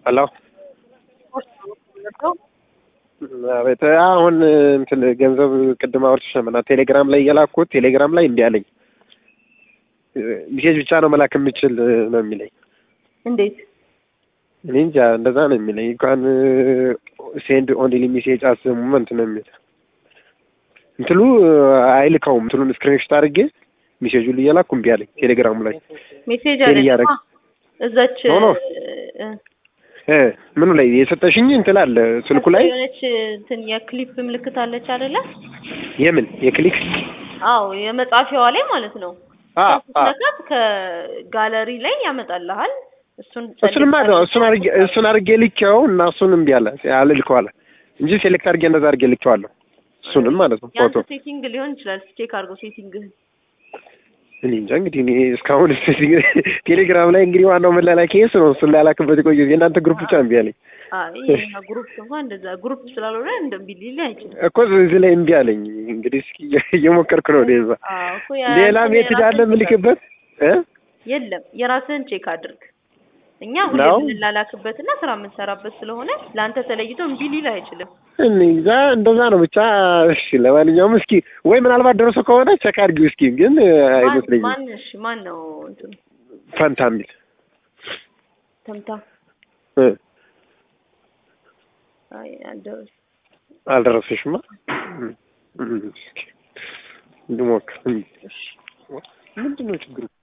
ሄሎ አቤት። አሁን እንትን ገንዘብ ቅድም አውርቼሽ ነበር ቴሌግራም ላይ እየላኩት ቴሌግራም ላይ እንዲህ አለኝ። ሜሴጅ ብቻ ነው መላክ የምችል ነው የሚለኝ። እንዴት? እኔ እንጃ እንደዛ ነው የሚለኝ። እንኳን ሴንድ ኦንሊ ሜሴጅ አስ ሞመንት ነው የሚል እንትሉ አይልከውም። እንትሉን ስክሪንሾት አድርጌ ሜሴጁን እየላኩ እምቢ አለኝ። ቴሌግራሙ ላይ ሜሴጅ አለ እዛች ምኑ ላይ የሰጠሽኝ እንትን አለ ስልኩ ላይ የሆነች እንትን የክሊፕ ምልክት አለች አይደለ? የምን የክሊክ? አዎ የመጻፊያዋ ላይ ማለት ነው። ስለዚህ ከጋለሪ ላይ ያመጣልሃል። እሱን አድርጌ ልኬው እና እሱን እምቢ አለ አልልከው አለ እንጂ ሴሌክት አድርጌ እንደዛ አድርጌ ልኬዋለሁ። እሱንም ማለት ነው ፎቶ ሴቲንግ ሊሆን ይችላል። ቼክ አድርጎ ሴቲንግ እኔ እንጃ እንግዲህ እኔ እስካሁን ቴሌግራም ላይ እንግዲህ ዋናው መላላኪያ እሱ ነው። እሱን ላላክበት ቆየ የእናንተ ግሩፕ ብቻ እምቢ አለኝ። አይ ግሩፕ እንኳን እንደዛ ግሩፕ ስላልሆነ እንደምቢልኝ አይችልም እኮ እዚህ ላይ እምቢ አለኝ። እንግዲህ እስኪ እየሞከርኩ ነው። ሌላ ሜሴጅ አለ የምልክበት የለም። የራስህን ቼክ አድርግ። እኛ ሁሌም እንላላክበትና ስራ የምንሰራበት ስለሆነ ለአንተ ተለይቶ እምቢ ሊል አይችልም። እዛ እንደዛ ነው ብቻ። እሺ ለማንኛውም እስኪ ወይ ምናልባት ደርሶ ከሆነ ቼክ አድርጊው እስኪ። ግን አይመስለኝም። ማን ነው እንትን ፈንታ የሚል ተምታ አይ አልደረሰሽማ? እንድሞክር ምንድን ነው ችግሩ?